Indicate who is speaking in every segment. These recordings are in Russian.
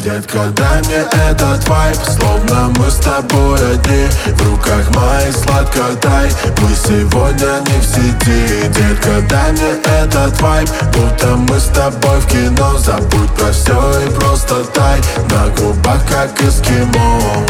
Speaker 1: Детка, дай мне этот вайб, словно мы с тобой одни. В руках мои сладко тай, мы сегодня не в сети. Детка, дай мне этот вайб, будто мы с тобой в кино. Забудь про все и просто тай, на губах как эскимо.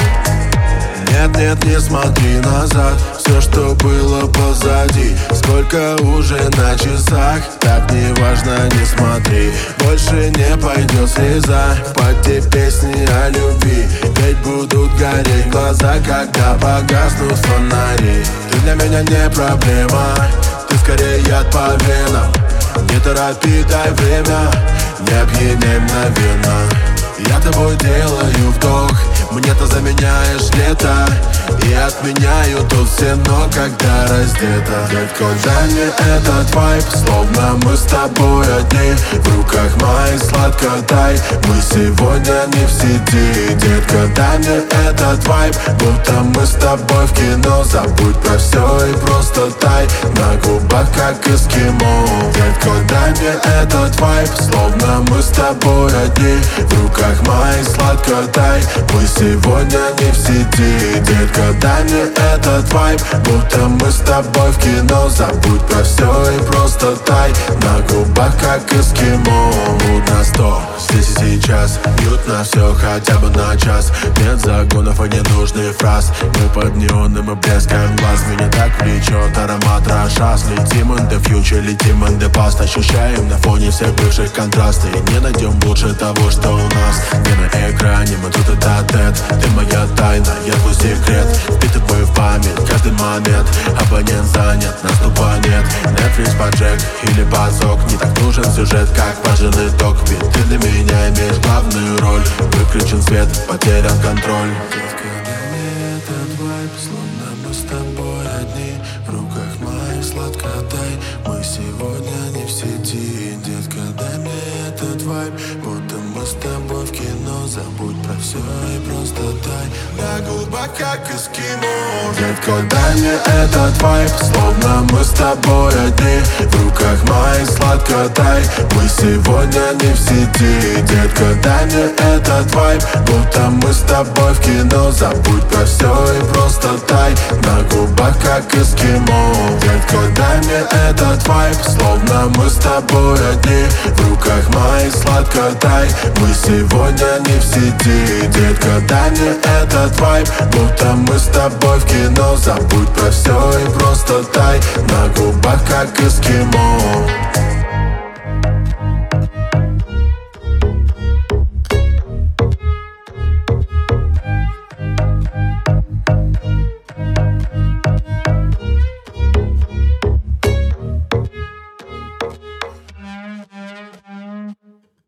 Speaker 1: Нет, нет, не смотри назад, все, что было позади. Сколько уже на часах, так не важно, не смотри. Больше не пойдет слеза, под те песни о любви. Ведь будут гореть глаза, когда погаснут фонари. Ты для меня не проблема, ты скорее яд по венам. Не торопи, дай время, не опьяняй мгновенно. Я тобой делаю вдох, мне ты заменяешь лето и отменяю тут все но, когда раздета. Детка, дай мне этот вайб, словно мы с тобой одни. В руках мои сладко тай, мы сегодня не в сети. Детка, дай мне этот вайб, будто мы с тобой в кино. Забудь про все и просто тай, на губах как эскимо. Детка, дай мне этот вайб, словно мы с тобой одни. В руках мои сладко тай, мы сегодня не в сети. Детка, дай мне этот вайб, будто мы с тобой в кино. Забудь про все и просто тай, на губах как эскимо. Муд на 100, здесь и сейчас, бьют на все хотя бы на час. Нет загонов и ненужных фраз, мы под неоном и блескаем глаз. Меня так влечет аромат рошас. Летим in the future, летим in the past. Ощущаем на фоне всех бывших контрасты, и не найдем лучше того, что у нас. Не на экране, мы тут это тет. Ты моя тайна, я твой секрет. Впитываю в память каждый момент. Абонент занят, наступа нет. Netflix под джек или базок. Не так нужен сюжет, как важен итог. Ведь ты для меня имеешь главную роль. Выключен свет, потерян контроль. Детка, дай мне этот вайб, словно мы с тобой одни. В руках моих сладко тай, мы сегодня не в сети. Детка, дай мне этот вайб, будто мы с тобой в кино. Забудь про все и просто тай, на губах как эскимо. Детка, дай мне этот вайб, словно мы с тобой одни. В руках моих сладко тай, мы сегодня не в сети. Детка, дай мне этот вайб, будто мы с тобой в кино. Забудь про все и просто тай, на губах как эскимо. Детка, дай мне этот вайб, словно мы с тобой одни. В руках моих сладко тай, мы сегодня не в сети. Детка, дай мне этот вайб, будто мы с тобой в кино. Забудь про все и просто тай, на губах как эскимо.